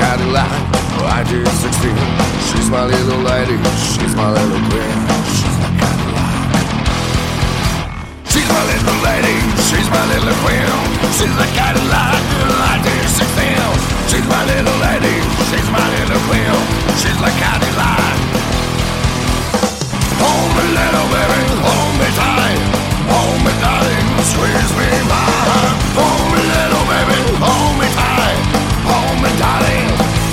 Cadillac, I do 16. She's my little lady, she's my little queen. She's my Cadillac. She's my little lady, she's my little queen. She's the Cadillac, I do 16. She's my little lady, she's my little queen. She's the Cadillac. Hold me little baby, hold me tight. Hold me darling, squeeze me mine. Hold me little baby, hold me tight. Hold me darling.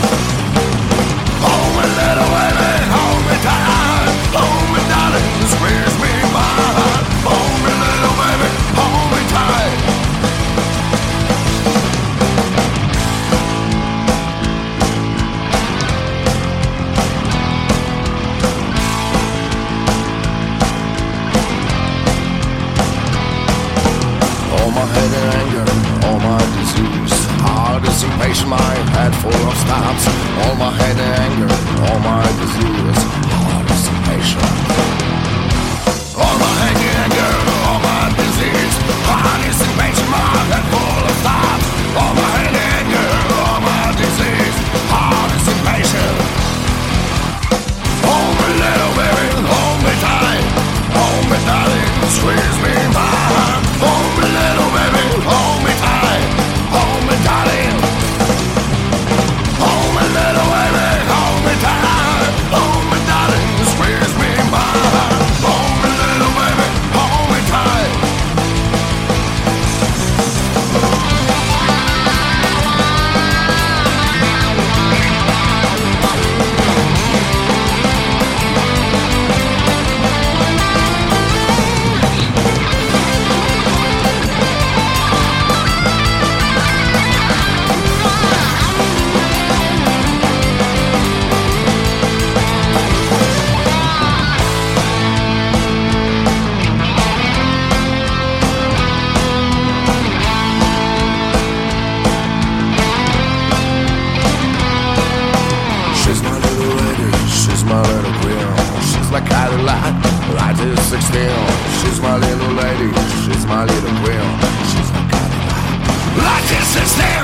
Hold me little baby, hold me tight. Hold me darling, squeeze me mine. Hold me little baby, hold me tight. All my head and anger, all my disease, heart is impatient, my head full of stops. All my head and anger, all my disease, heart is impatient. All my head and anger, all my disease, heart is impatient, my head full of stops. All my head and anger, all my disease, heart is impatient. Hold me little baby, hold me tight. Hold me darling, squeeze me mine. Hold me little baby, hold me tight. Hold me darling. Hold me little baby, hold me tight. Hold me darling, squeeze me mine. Hold me little baby, hold me tight. She's my little lady, she's my little queen. She's like Cadillac, right to 16. She's my little lady, she's my little queen. She's my Cadillac, right to 16.